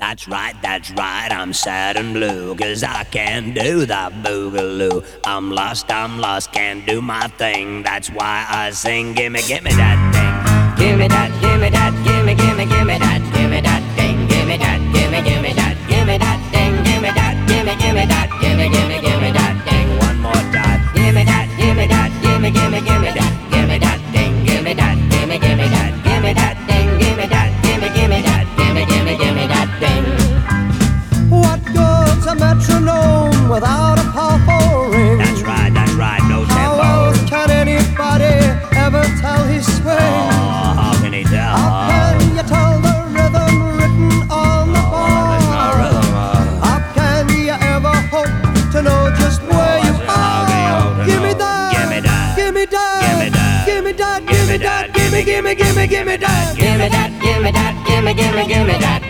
that's right, I'm sad and blue, 'cause I can't do the boogaloo. I'm lost, can't do my thing. That's why I sing, gimme that thing. Gimme that, gimme that, gimme that, gimme that thing. Gimme that, gimme that, gimme that thing. Gimme that, gimme that, gimme that thing. One more time. Gimme that, gimme that, gimme that, gimme that thing. Gimme that, gimme that, gimme that thing. Gimme that, gimme that, gimme that thing. What good's a metronome without a powerful ring? That's right, no tempo. How else can anybody ever tell his swing? Oh, how can he tell? How can you tell the rhythm written on the bar? There's no rhythm. How can you ever hope to know just where you are? Gimme that, Gimme that, gimme that, gimme that, gimme that, gimme that, gimme that, gimme that. gimme that, gimme that, gimme that.